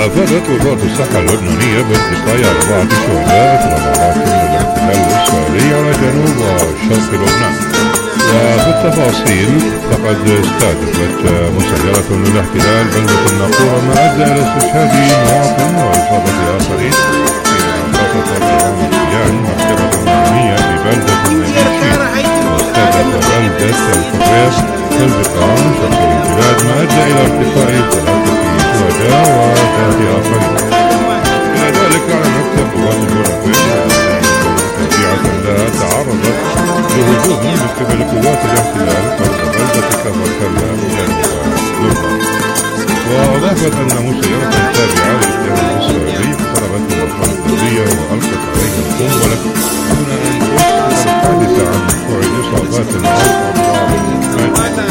أفادت وزارة الصحة اللبنانية بارتقاء 4 شهداء في العراق من الاحتلال الإسرائيلي على جنوب وشرق لبنان. وفي التفاصيل فقد استهدفت مسيرة للاحتلال بلدة الناقورة ما أدى إلى استشهاد مواطن وإصابة آخرين حينما خطفت عام الصيام مكتبة أممية في بلدة النجاشين واستهدف بلدة الفريق في البقاع شرق البلاد ما أدى إلى ارتقاء 3 شهداء و3 آخرين. إلى ذلك على مكتب قوات البوليسية تابعة لها تعرضت لهجوم من قبل قوات الاحتلال قرب بلدة كفر كلا جنوب لبنان. وأضافت أن مسيرة تابعة للاحتلال الإسرائيلي اقتربت من الأطراف الدولية وألقت عليها القنبلة دون أن تسفر الحادثة عن وقوع إصابات أو أضرار.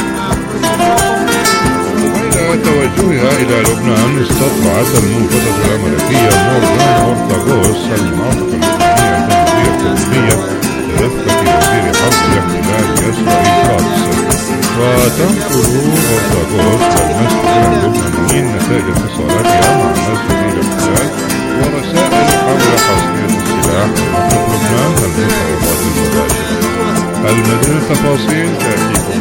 توجهها إلى لبنان استطلعت المنفذة الأمريكية مورغان أورتاغوس المناطق اللبنانية الجنوبية برفقة وزير حرب الاحتلال إسرائيل كاتس. وتنقل أورتاغوس المسؤولين اللبنانيين نتائج اتصالاتها مع مسؤولي الاحتلال ورسائل حول حصرية السلاح ومنطقة لبنان المفاوضات المباشرة. المزيد من التفاصيل تأتيكم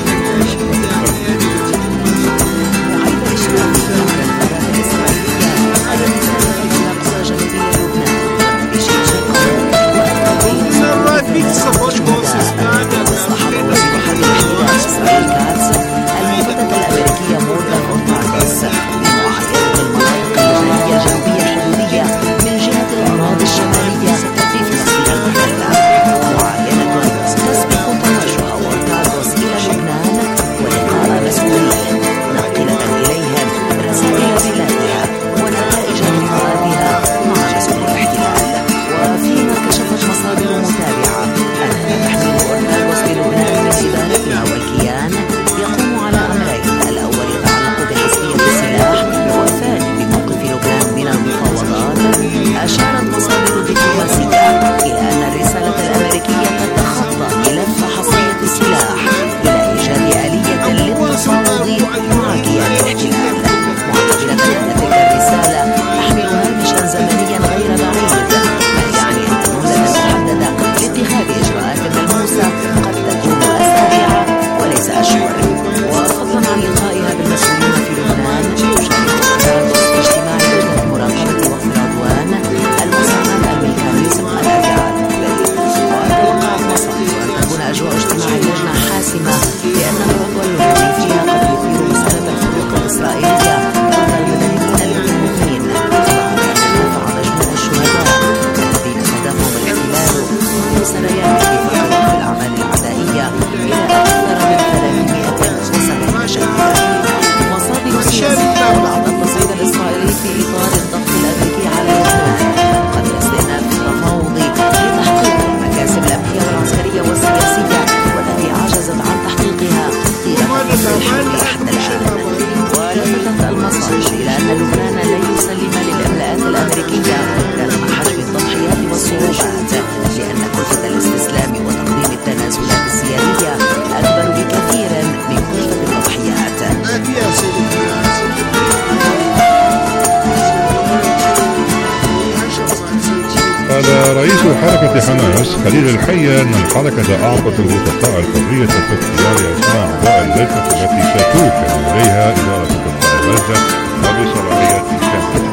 رئيس حركة حماس خليل الحية أن الحركة أعطت الوسطاء الحرية في اختيار أسماء أعضاء اللجنة التي ستوكل إليها إدارة قطاع غزة وبصلاحية كاملة.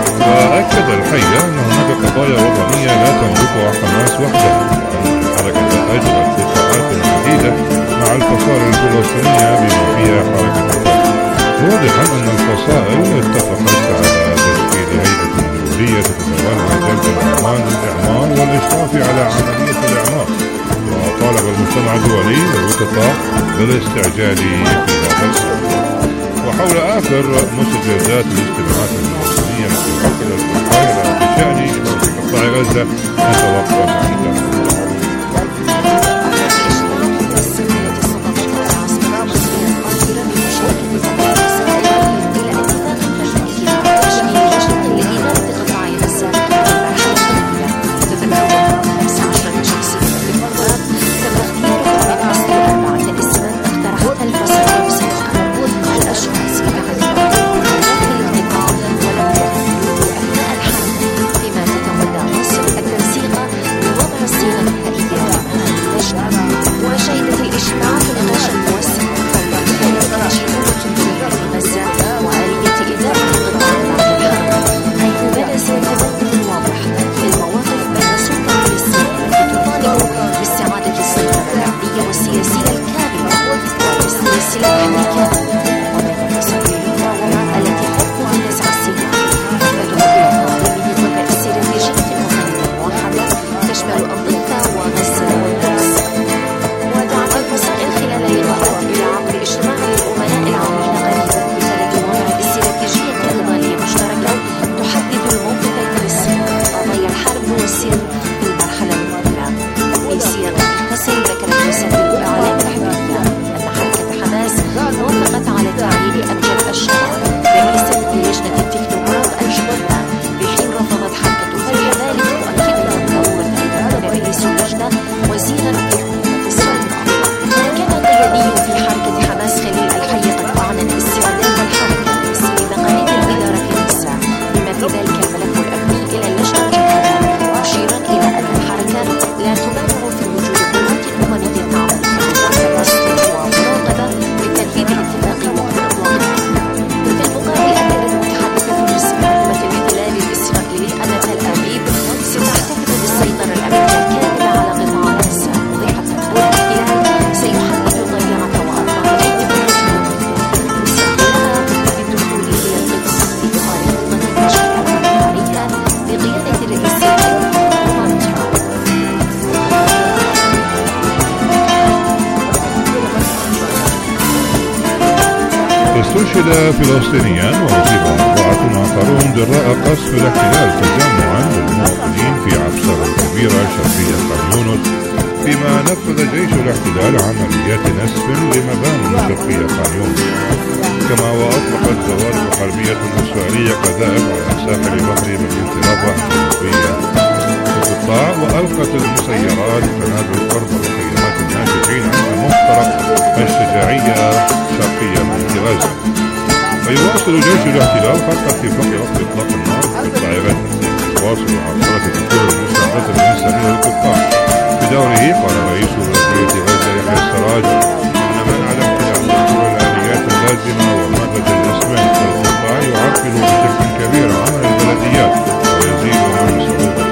وأكد الحية أن هناك قضايا وطنية لا تملكها حماس وحدها، وأن الحركة أجرت لقاءات عديدة مع الفصائل الفلسطينية بما فيها حركة الفتح، واضحا أن الفصائل اتفقت على تشكيل هيئة دولية تتولى جلب الأموال للإعمار والإشراف على عملية الإعمار. وطالب المجتمع الدولي والوسطاء بالاستعجال في هذا الأمر. وحول آخر مستجدات الاجتماعات الفلسطينية التي عقدت في القاهرة بشأن قطاع غزة نتوقف عند استشهد فلسطينيان وأصيب 4 آخرون جراء قصف الاحتلال تجمعا للمواطنين في عبسرة كبيرة شرقية خان يونس، فيما نفذ جيش الاحتلال عمليات نسف لمباني شرقية خان يونس. كما وأطلقت زوارق حربية إسرائيلية قذائف على ساحل بحر مدينة رفح الجنوبية القطاع، وألقت المسيرات قنابل قرب مخيمات النازحين عند مفترق الشجاعية شرقية من غزة. ويواصل جيش الاحتلال خط اتفاق وقت إطلاق النار في قطاع غزة. يواصل عاصمة الدكتور المساعدة الإنسانية للقطاع. بدوره قال رئيس وزارة غزة يحيى السراج أن منع الاحتلال دستور الآليات اللازمة ومادة الإسمنت في القطاع يعرقل بشكل كبير عمل البلديات ويزيد من صعوبة.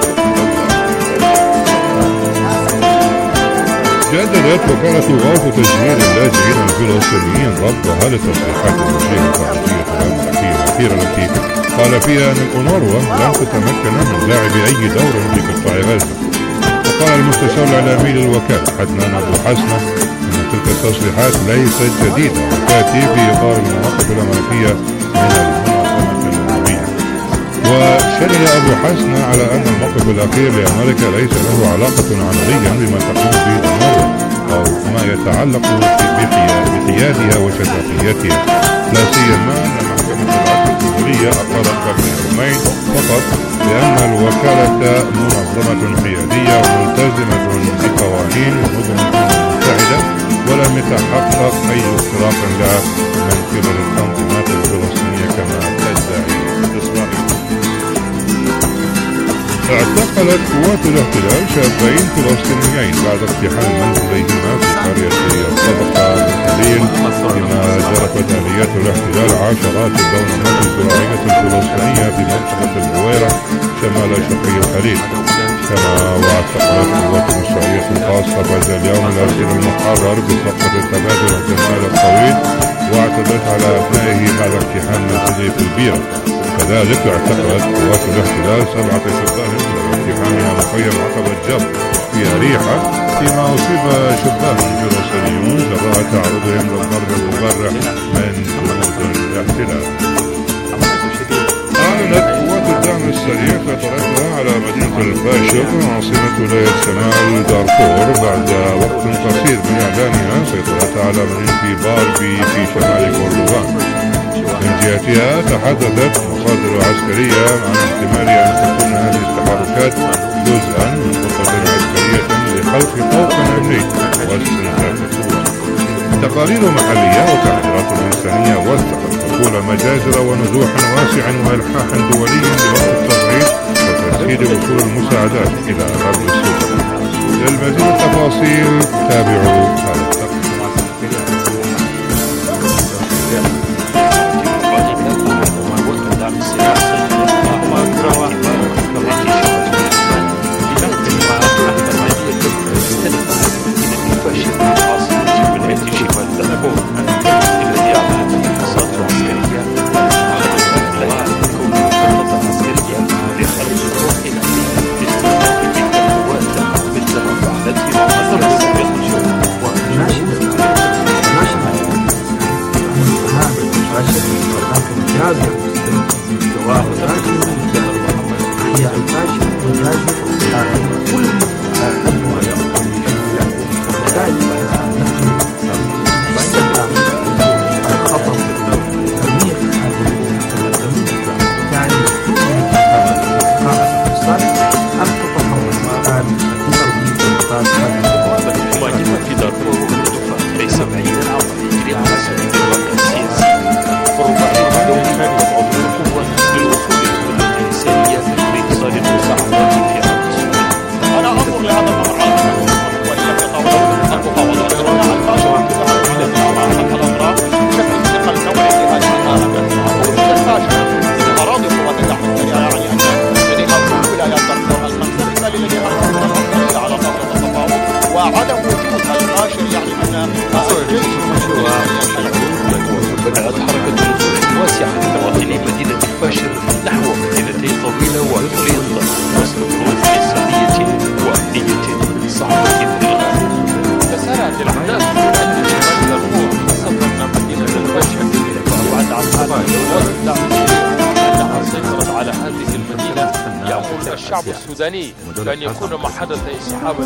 جددت وكالة غاف تشغيل اللاجئين الفلسطينيين رفضها لتصريحات الوزير الخارجية الأمريكي الأخيرة التي قال فيها أن الأونروا لن تتمكن من لعب أي دور في قطاع غزة. وقال المستشار الإعلامي للوكالة عدنان أبو حسنة أن تلك التصريحات ليست جديدة وتأتي في إطار المواقف الأمريكية من المنظمة الأممية. وشدد أبو حسنة على أن الموقف الأخير لأمريكا ليس له علاقة عمليا بما تقوم به الأونروا أو ما يتعلق بحيادها وشفافيتها، لا سيما أن محكمة العدل الدولية أقرت قبل يومين فقط بأن الوكالة منظمة حيادية وملتزمة بقوانين الأمم المتحدة، ولم يتحقق أي اختراق لها من قبل التنظيمات الفلسطينية كما تدعي إسرائيل. اعتقلت قوات الاحتلال شابين فلسطينيين بعد اقتحام منزليهما في قرية الطبقة بالخليل، فيما جرفت آليات الاحتلال عشرات الدونمات الزراعية الفلسطينية في منطقة البويرة شمال شرقي الخليل. كما واعتقلت قوات الإسرائيلية الخاصة بعد اليوم الأسير المحرر بصفقة التبادل الاحتمال الطويل، واعتدت على أبنائه بعد اقتحام منزله في البيرة. كذلك اعتقلت قوات الاحتلال 7 شبان بعد اقتحامها مخيم عقبة جب في أريحة، فيما أصيب شبان فلسطينيون جراء تعرضهم للضرب المبرح من جنود الاحتلال. أعلنت قوات الدعم السريع سيطرتها على مدينة الفاشر عاصمة ولاية شمال دارفور بعد وقت قصير من إعلانها سيطرتها على مدينة باربي في شمال كردفان. من جهتها تحدثت مصادر عسكرية عن احتمال أن تكون هذه التحركات جزءا من خطة عسكرية لخلق خوف أمني واستنزاف القوة. تقارير محلية وتحذيرات إنسانية وثقت دخول مجازر ونزوح واسع وإلحاح دولي لوقت التصعيد وتسهيل وصول المساعدات إلى غرب السودان. للمزيد التفاصيل تابعوا هذا التقرير. الباشا وذاك الجابر جواب ذاك هي الباشا وذاك كل أبوه يقوم بذلك الخطأ كبير يعني مواجهة في دارفور ليس بعيدا عن يجري على سبيل الوضع السياسي وربما يكون يضعف القوة للوصول إلى الحلول الإنسانية لاتصال المساعدات في أرض السودان. أنا أنظر لهذا المرحلة وهي المفاوضات الرابعة الفاشلة على الأطراف بشكل ثقل نوعي لهذه المعاهدة الفاشلة من أراضي قوات الدعم السريع يعني أن لديها كل ولايات دارفور الخمسة بالتالي لديها الأفضلية على طاولة التفاوض وعدم وجود الباشر يعني أن الجيش بدأت حركة نزول واسعة من دواخل مدينة الباشر نحو مدينتي طويلة وفريضة وسط ظروف إنسانية وأمنية صعبة للغاية. تسارعت الأحداث من أجل شمال دارفور خاصة مدينة الباشر وبعد عقبات أنها سيطرت على هذه المدينة يأمل الشعب السوداني بأن يكون محل لإصحاب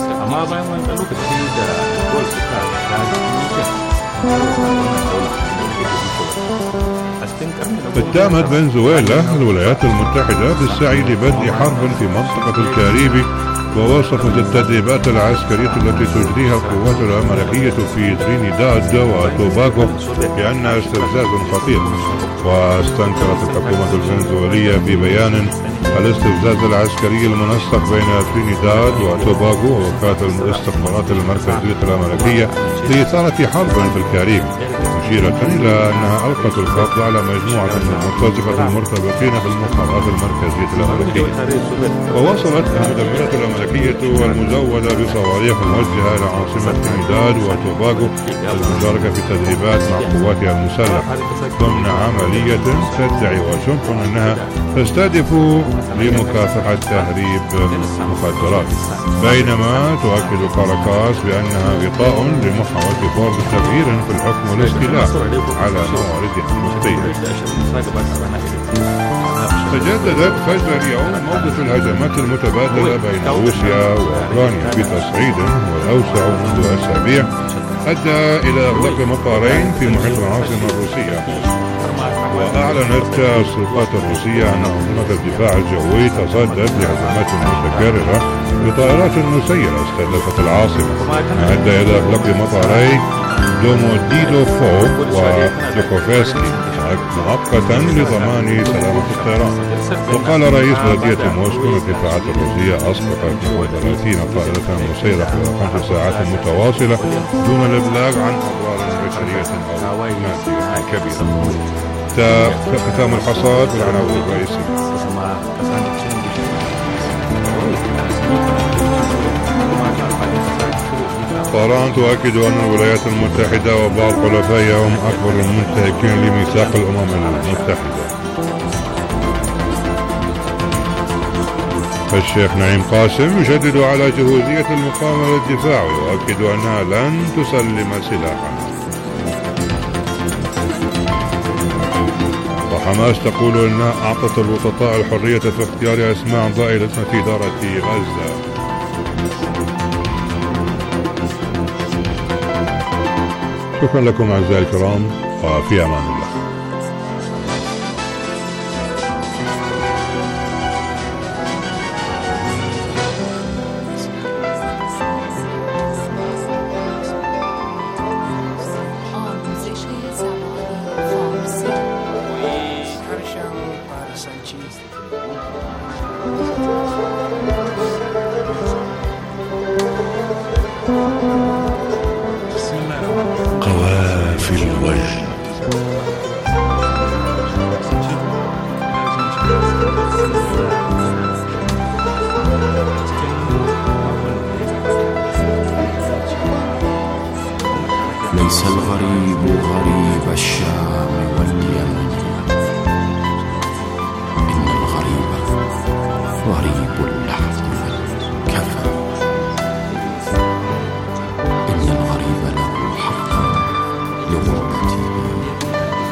اتهمت فنزويلا الولايات المتحدة بالسعي لبدء حرب في منطقة الكاريبي، ووصفت التدريبات العسكرية التي تجريها القوات الأمريكية في ترينيداد وتوباغو بأنها استفزاز خطير. واستنكرت الحكومة الفنزويلية في بيان الاستفزاز العسكري المنسق بين ترينيداد وتوباغو ووكالة الاستخبارات المركزية الأمريكية لإثارة حرب في الكاريبي، مشيرة إلى أنها ألقت القبض على مجموعة من المرتزقة المرتبطين بالمخابرات المركزية الأمريكية. وواصلت المدمرة الأمريكية والمزودة بصواريخ موجهة إلى عاصمة ترينيداد وتوباغو المشاركة في تدريبات مع قواتها المسلحة ضمن عملية تدعي واشنطن أنها تستهدف لمكافحة تهريب مخدرات، بينما تؤكد كاراكاس بأنها غطاء لمحاولة فرض تغيير في الحكم والاستيلاء على مواردها النفطية. تجددت فجر اليوم موجة الهجمات المتبادلة بين روسيا وأوكرانيا في تصعيد هو الأوسع منذ أسابيع أدى إلى إغلاق مطارين في محيط العاصمة الروسية. وأعلنت السلطات الروسية أن منظمة الدفاع الجوي تصدت لهجمات متكررة بطائرات مسيرة استهدفت العاصمة، ما أدى إلى إغلاق مطاري دوموديدوفو ودوكوفسكي مؤقتا لضمان سلامة الطيران. وقال رئيس بلدية موسكو أن الدفاعات الروسية أسقطت 30 طائرة مسيرة خلال 5 ساعات متواصلة دون الإبلاغ عن أضرار بشرية أو مادية كبيرة. ختام الحصاد والعناوين الرئيسية. طهران تؤكد أن الولايات المتحدة وبعض حلفائها هم أكبر المنتهكين لميثاق الأمم المتحدة. الشيخ نعيم قاسم يشدد على جهوزية المقاومة للدفاع ويؤكد أنها لن تسلم سلاحا. وحماس تقول أنها أعطت الوسطاء الحرية في اختيار أسماء أعضاء لجنة إدارة غزة. شكرا لكم أعزائي الكرام وفي أمان الله. قوافل الوجه ليس الغريب غريب الشام واليمن، إن الغريب غريب اللحظ والكفن، إن الغريب له حق لغربته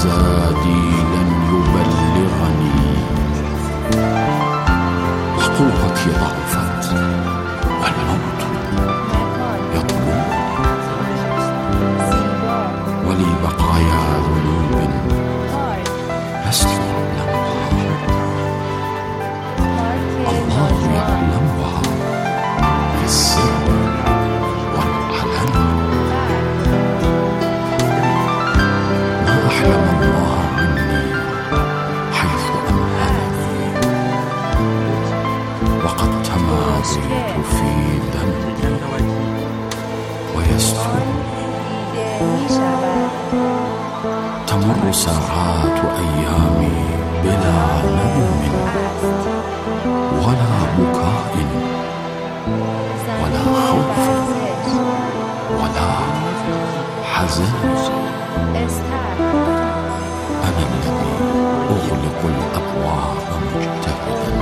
زادي لن يبلغني، وقوتي ضعفت والموت يطلب، ولي بقايا ذنوب لست أعلمها، الله يعلمها في السر والعلن. ما أحلم الله مني حيث أمهلني، وقد تماديت في ذنبي ويسترني. تمر ساعات أيامي بلا نوم ولا بكاء ولا خوف ولا حزن. أنا الذي أغلق الأبواب مجتهدا،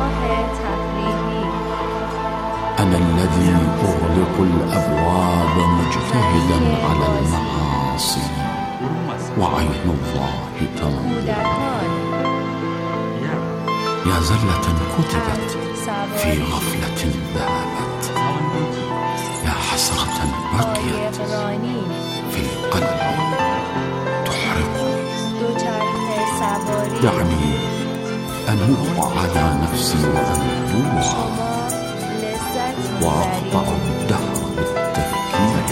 أنا الذي أغلق الأبواب مجتهدا على المعاصي، وعين الله تنظر. يا زلة كتبت في غفلة ذهبت، يا حسرة بقيت في القلب تحرقني. دعني أنوح على نفسي وأندوها، وأقطع الدهر بالتفكير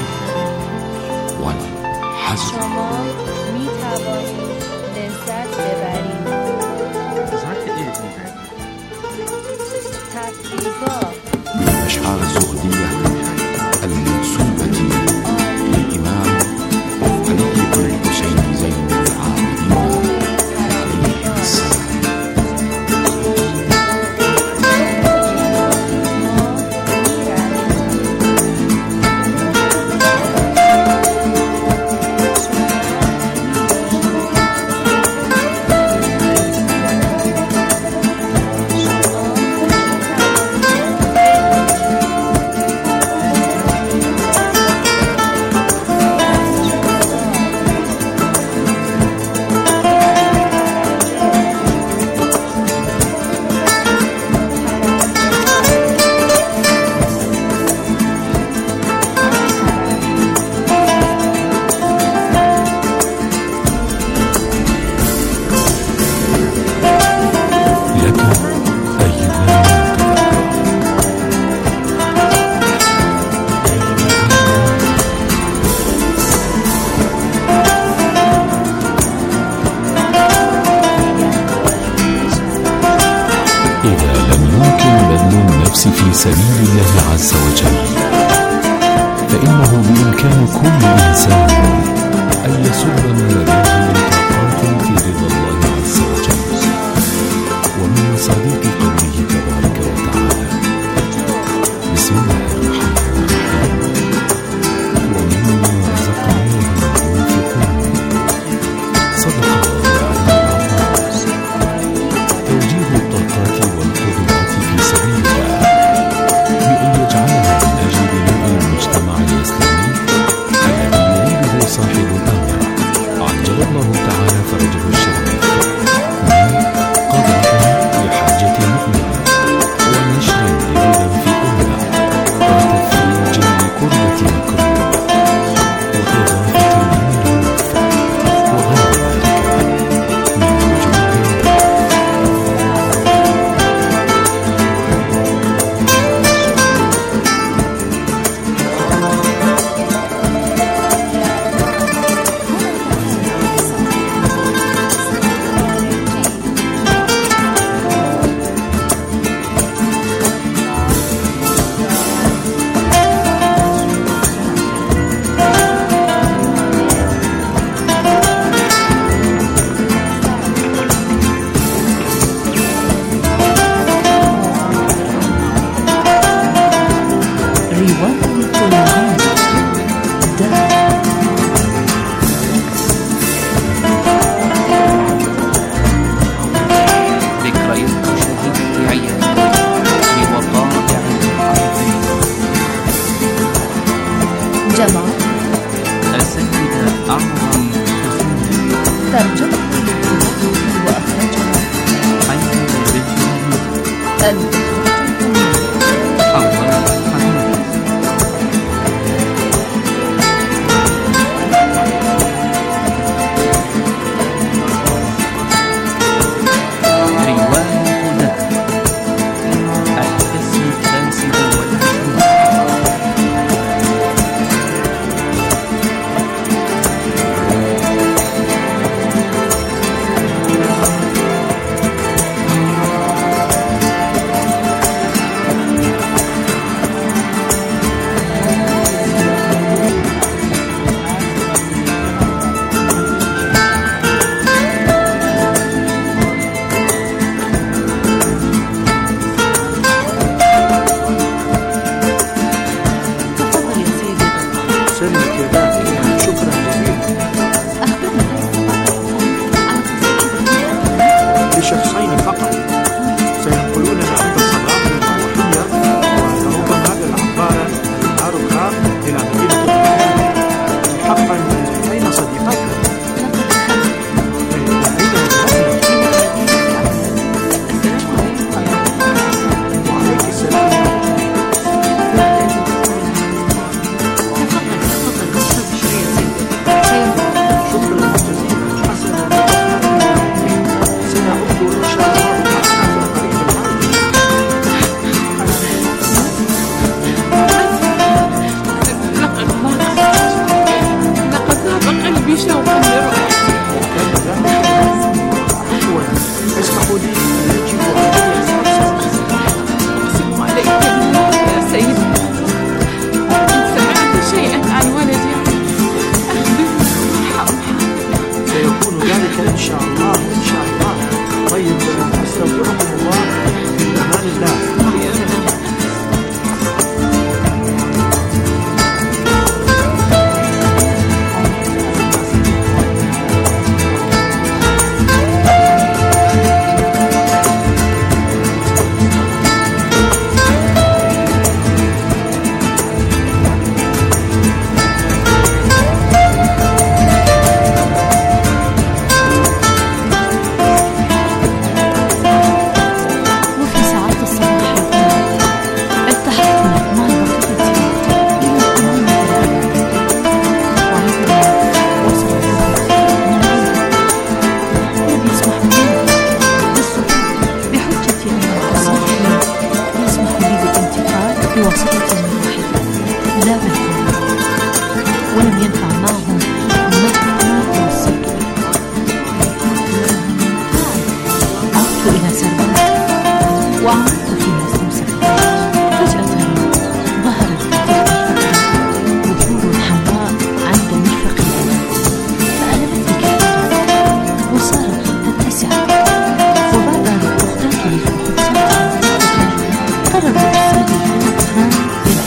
والحزن. من أشعار الزهدية المنسوبة للإمام علي بن الحسين زين العابدين عليه السلام. في سبيل الله عز وجل، فإنه بإمكان كل إنسان أن يسر من لديه طاقات في رضا الله عز وجل. ومن مصادق قوله تبارك وتعالى: بسم الله الرحمن الرحيم، ومما رزقناهم ينفقون. صدق الله العلي العظيم. توجيه الطاقات والقدرات في سبيل الله بأن يجعلها من أجل بناء المجتمع الإسلامي الذي يريده صاحب الأمر عجل الله تعالى فرجه الشريف من قضاء لحاجة المؤمن. قرر الرسالة الفتحان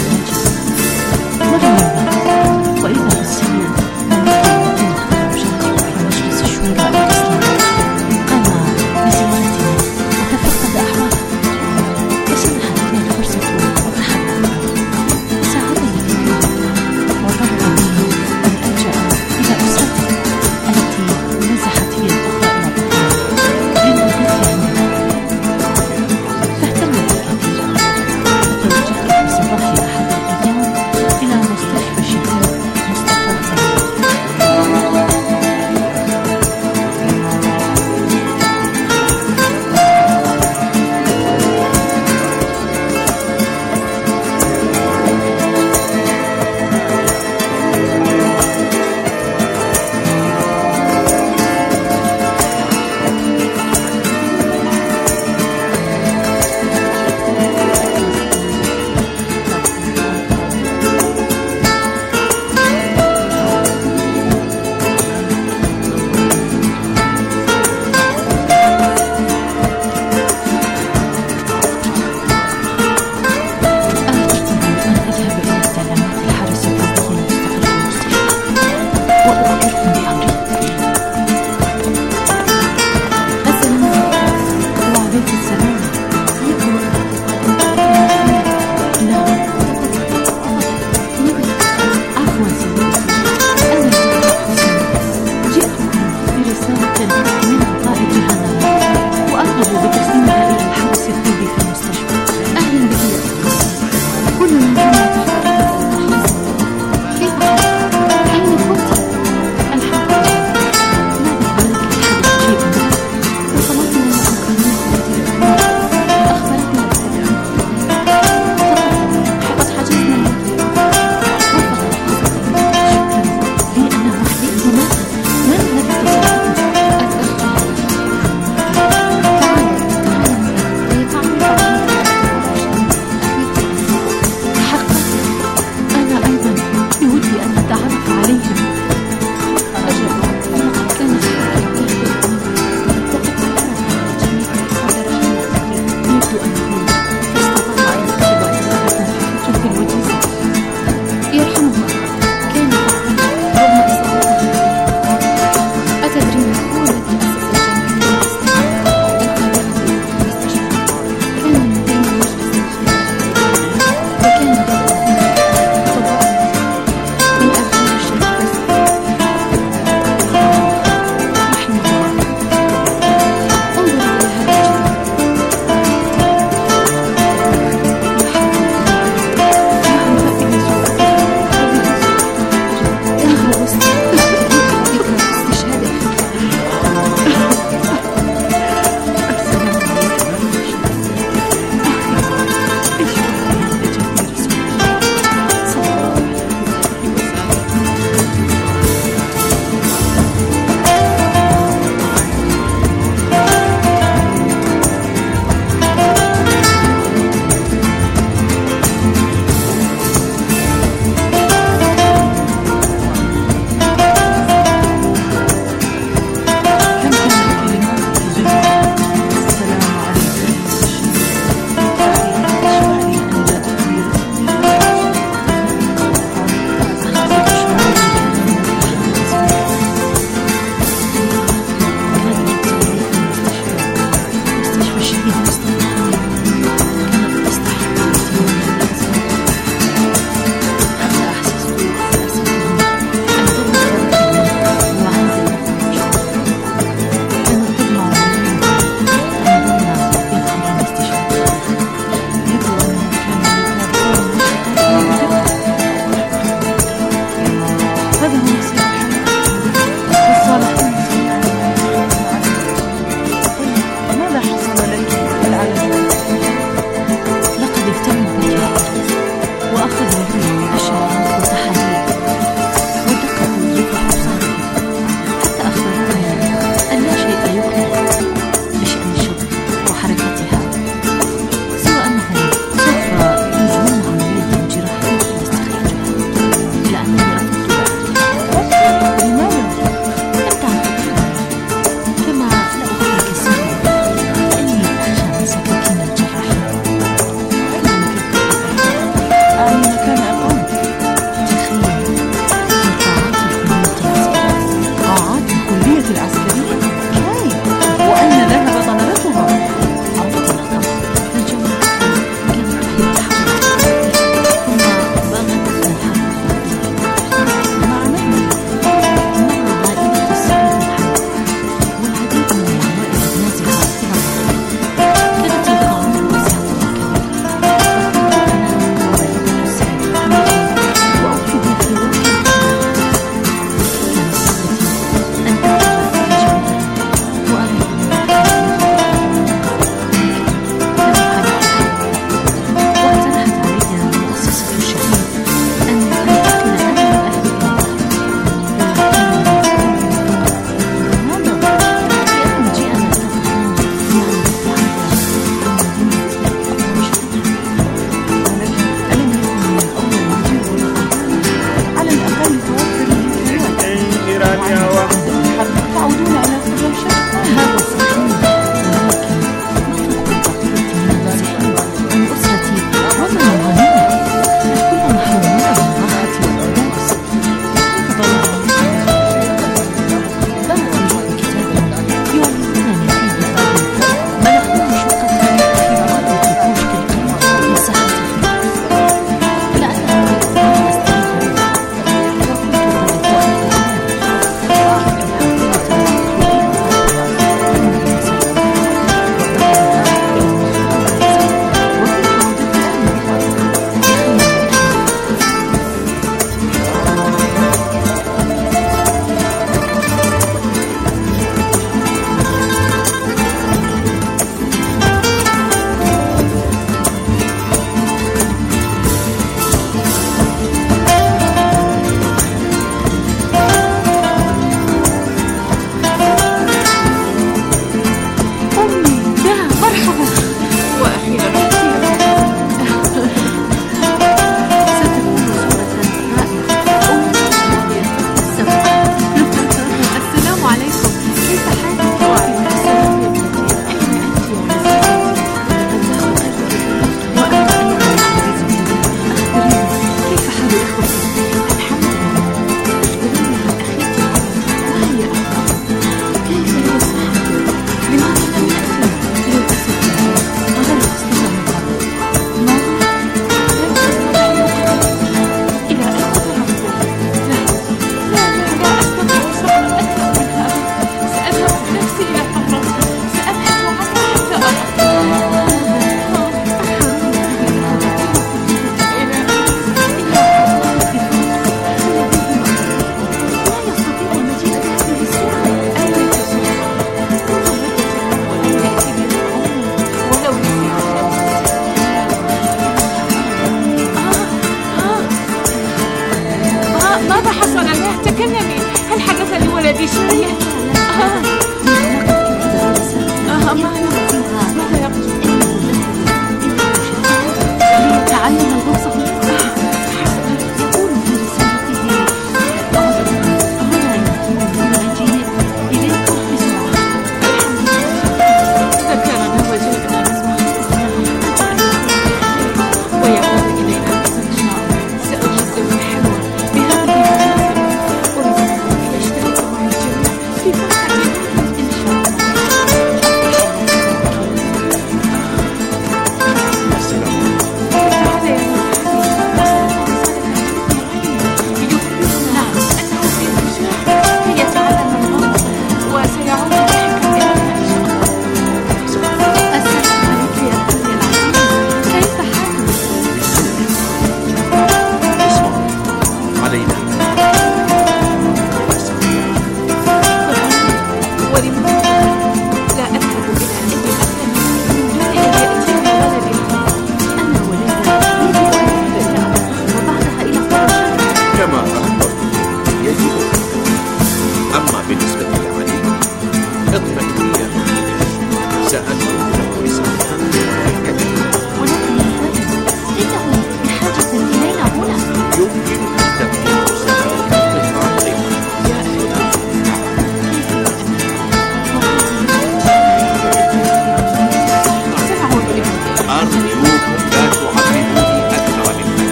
الدار ضيوف لا تعظموني أكثر مما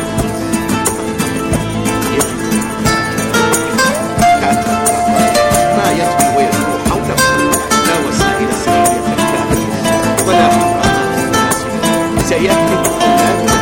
ما يطوي ويدور حوله لا وسائل سرية كافية ولا حرامات مناسبة سيهلك أولادنا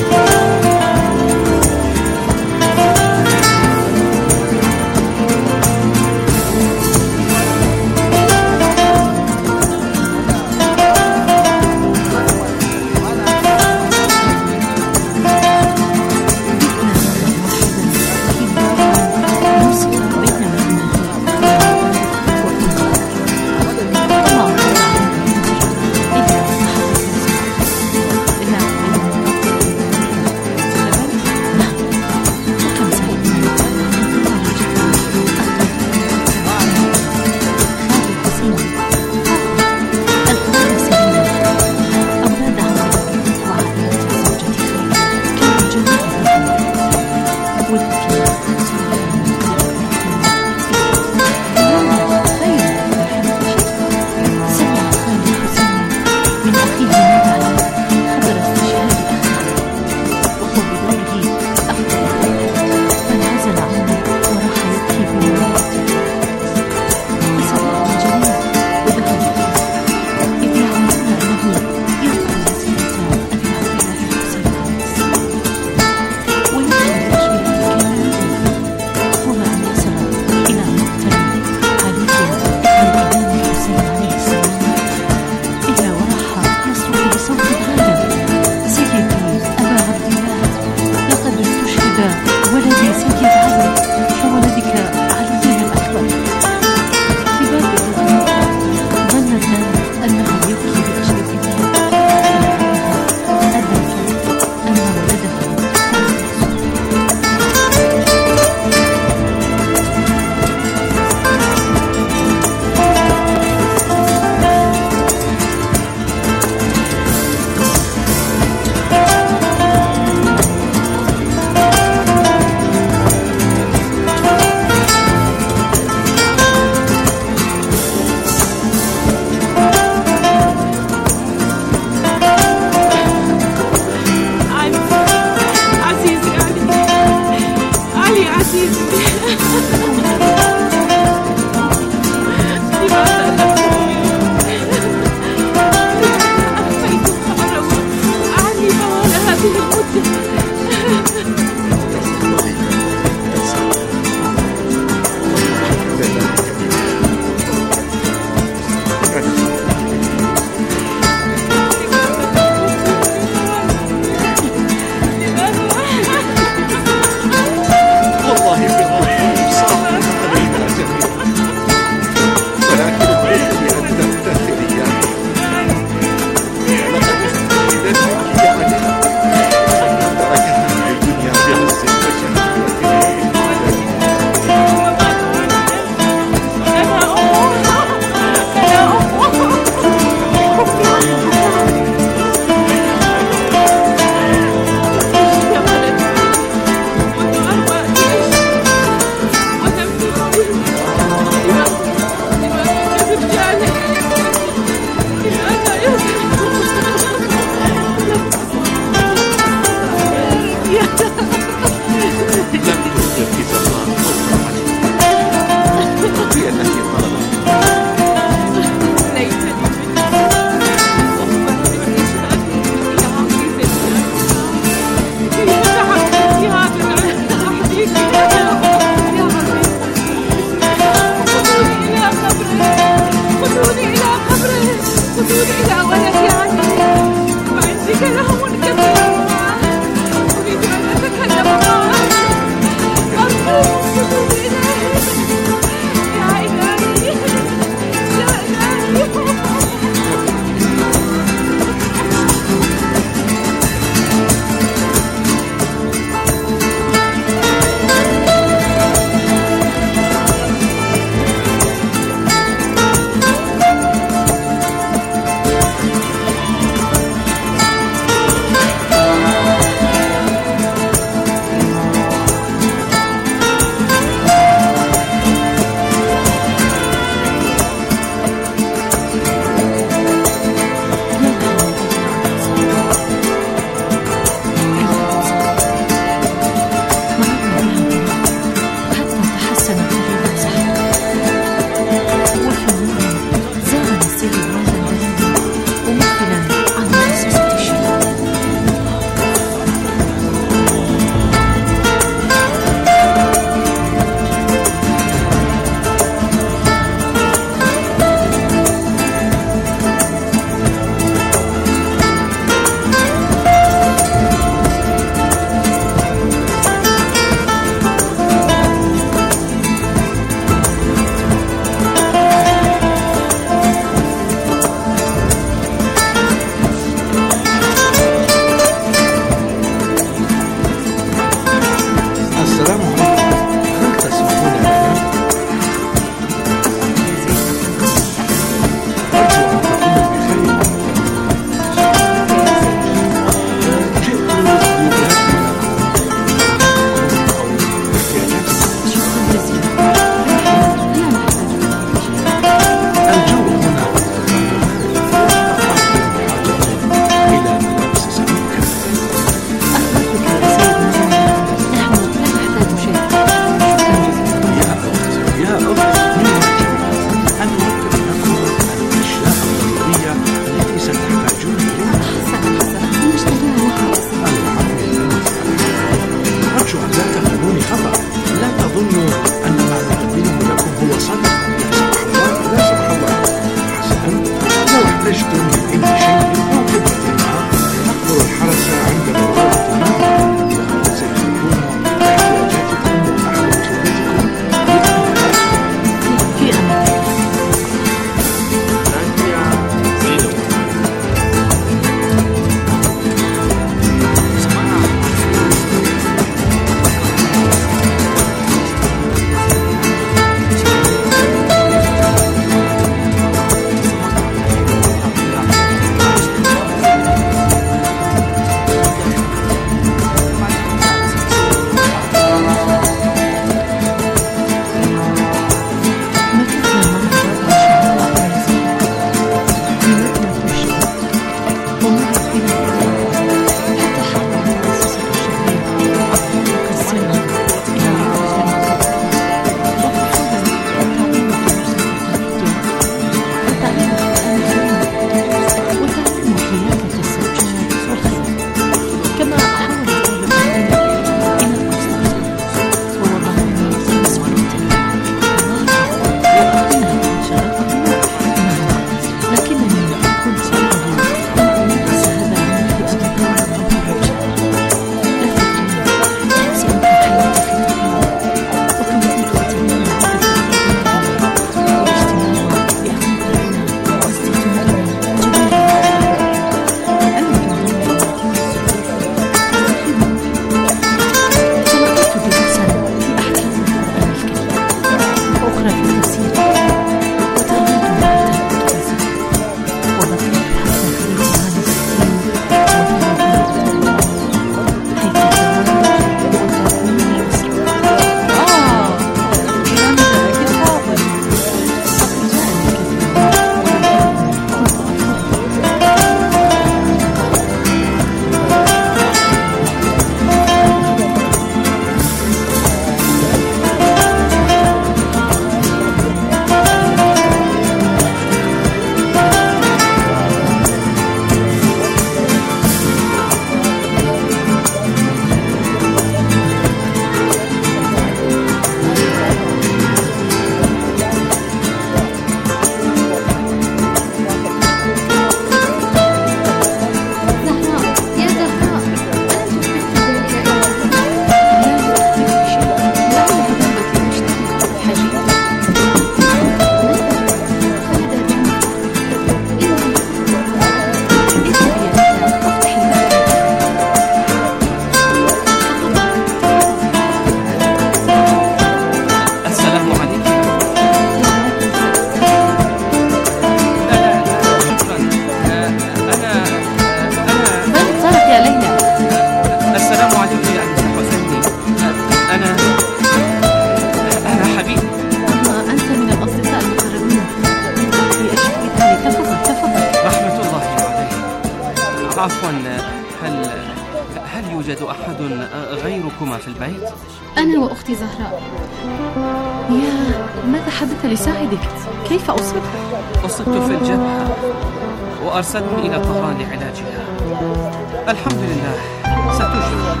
هل يوجد أحد غيركما في البيت؟ أنا وأختي زهراء. يا ماذا حدث لساعدك؟ كيف أصبت؟ أصبت في الجبهة وأرسلني إلى طهران لعلاجها. الحمد لله ستشفى.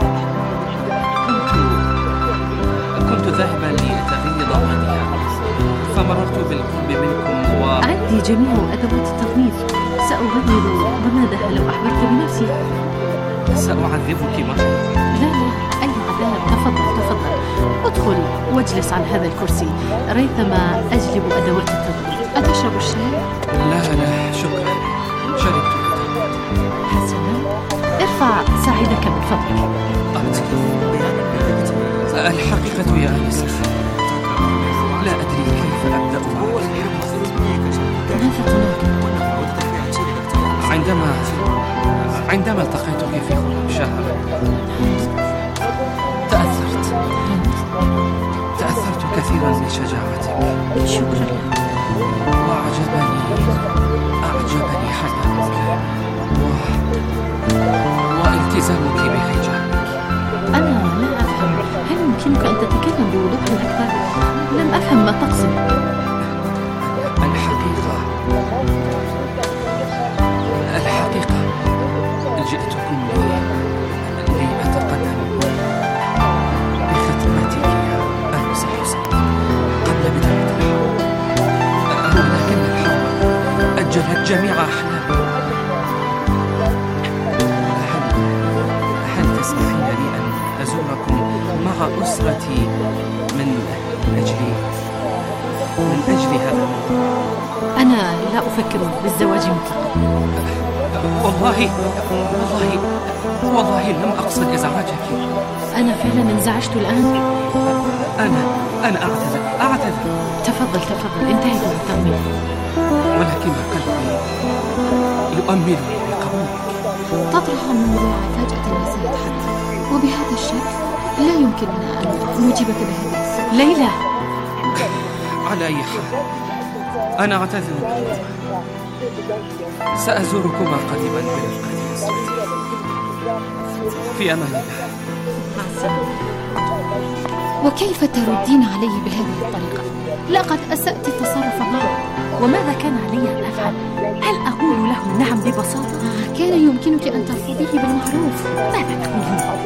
كنت ذاهبا لتغيير ضمانها فمررت بالقرب منكم عندي جميع أدوات التغميض. سأغير ضمادها لو أحببت بنفسي. سأعذبك معي؟ لا أي عذاب. تفضل ادخل واجلس على هذا الكرسي ريثما أجلب أدوات التغميض. أتشرب الشاي؟ لا شكرا، شربت. حسنا، ارفع ساعدك من فضلك. الحقيقة يا آنسة لا أدري كيف أبدأ معك الحديث. ماذا تناقض؟ عندما التقيتك في خلال شهر تأثرت كثيرا من شجاعتك. شكرا. وأعجبني حياتك والتزامك بحجابك. أنا لا أفهم، هل يمكنك أن تتكلم بوضوح أكثر؟ لم أفهم ما تقصد. الحقيقة جئتكم لأتقدم بخطبتك يا آنسة حسين قبل بداية الحرب، ولكن الحرب أجلت جميع أحلامي. هل تسمحين لي أن أزوركم مع أسرتي من أجل هذا الموضوع؟ أنا لا أفكر بالزواج مطلقا. والله لم أقصد إزعاجك. أنا فعلا انزعجت الآن. أنا أعتذر. تفضل انتهيت من التغميض. ولكن قلبي يؤملني بقبولك. تطرح الموضوع فجأة لا سيد حد، وبهذا الشكل لا يمكننا أن نجيبك بهذا السؤال. ليلى، على أي حال أنا أعتذر. سأزوركما قريبا برفقة أسرتي. في أمان الله. مع السلامة. وكيف تردين عليه بهذه الطريقة؟ لقد أسأت التصرف معه. وماذا كان علي أن أفعل؟ هل أقول له نعم ببساطة؟ كان يمكنك أن ترفضيه بالمعروف. ماذا تقولين؟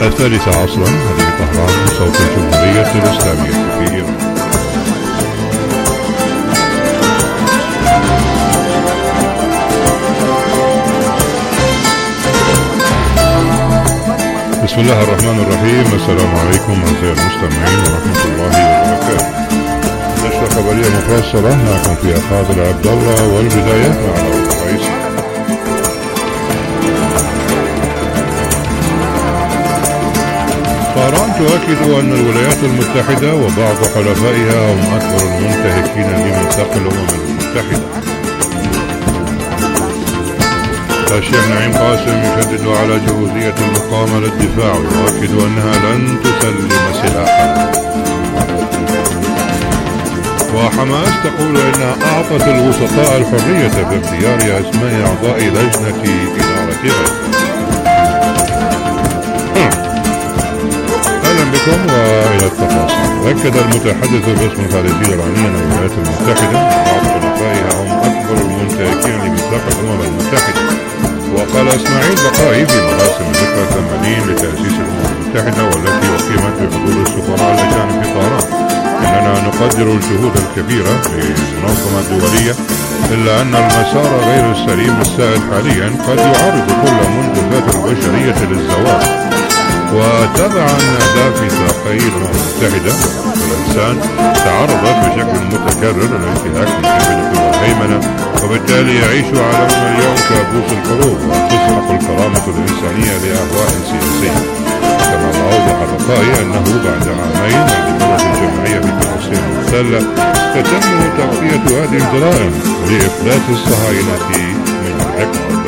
الثالثة عصرا. هذه طهران صوت الجمهورية الإسلامية في إيران. بسم الله الرحمن الرحيم. السلام عليكم أعزائي المستمعين ورحمة الله وبركاته. نشرة خبرية مفصلة معكم فيها فاضل عبد الله، والبداية مع الرئيس. طهران تؤكد أن الولايات المتحدة وبعض حلفائها هم أكبر المنتهكين لميثاق الأمم المتحدة. الشيخ نعيم قاسم يشدد على جهوزية المقاومة للدفاع ويؤكد أنها لن تسلم سلاحها. وحماس تقول إنها أعطت الوسطاء الحرية في اختيار أسماء أعضاء لجنة إدارة غزة. أهلا بكم وإلى التفاصيل. أكد المتحدث باسم الخارجية الإيرانية أن الولايات المتحدة وبعض حلفائها هم أكبر المنتهكين لميثاق الأمم المتحدة. وقال إسماعيل بقائي في مراسم ذكرى 80 لتأسيس الأمم المتحدة والتي أقيمت بحضور السفراء الأجانب في طهران إننا نقدر الجهود الكبيرة للمنظمة الدولية، إلا أن المسار غير السليم السائد حاليا قد يعرض كل منتجات البشرية للزوال. وتبعا أهداف ميثاقي الأمم المتحدة الإنسان تعرضت بشكل متكرر للانتهاك من قبل قوى الهيمنة، وبالتالي يعيش عالمنا اليوم كابوس الحروب وتسحق الكرامة الإنسانية لأهواء سياسية. كما أوضح البقائي أنه بعد عامين من بدأت الجمعية في فلسطين المحتلة تتم تغطية هذه الجرائم لإفلات الصهاينة من العقاب.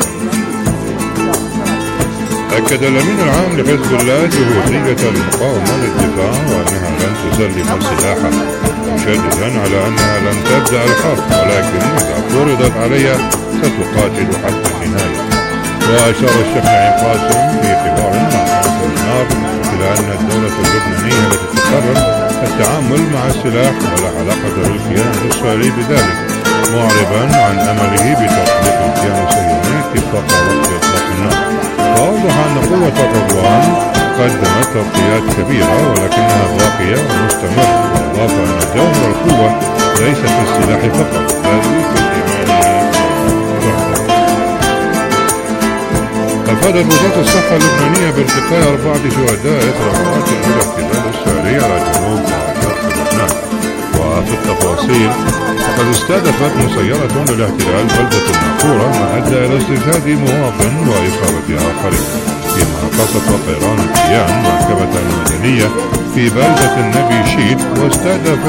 أكد الأمين العام لحزب الله جهوزية المقاومة للدفاع وأنها لن تسلم سلاحها، مشددا على أنها لن تبدأ الحرب ولكن إذا فرضت عليها ستقاتل حتى النهاية. وأشار الشيخ نعيم قاسم في حوار مع قناة النار إلى أن الدولة اللبنانية التي تقرر التعامل مع السلاح ولا علاقة للكيان الإسرائيلي بذلك، معربا عن أمله بتطبيق الكيان الصهيوني اتفاق وقت إطلاق النار. وأوضح أن قوة الرضوان قدمت تغطيات كبيرة ولكنها باقية ومستمرة. وأضاف أن جوهر القوة ليس في السلاح فقط بل في الإيمان. أفادت وزارة الصحة اللبنانية بارتقاء 4 شهداء إثر مقاتل الاحتلال الإسرائيلي على جنوب وشرق لبنان. وفي التفاصيل فقد استهدفت مسيرة للاحتلال بلدة النافورة ما أدى إلى استشهاد مواطن وإصابة آخرين، فيما قصف طيران الكيان مركبة مدنية في بلدة النبي شيد واستهدف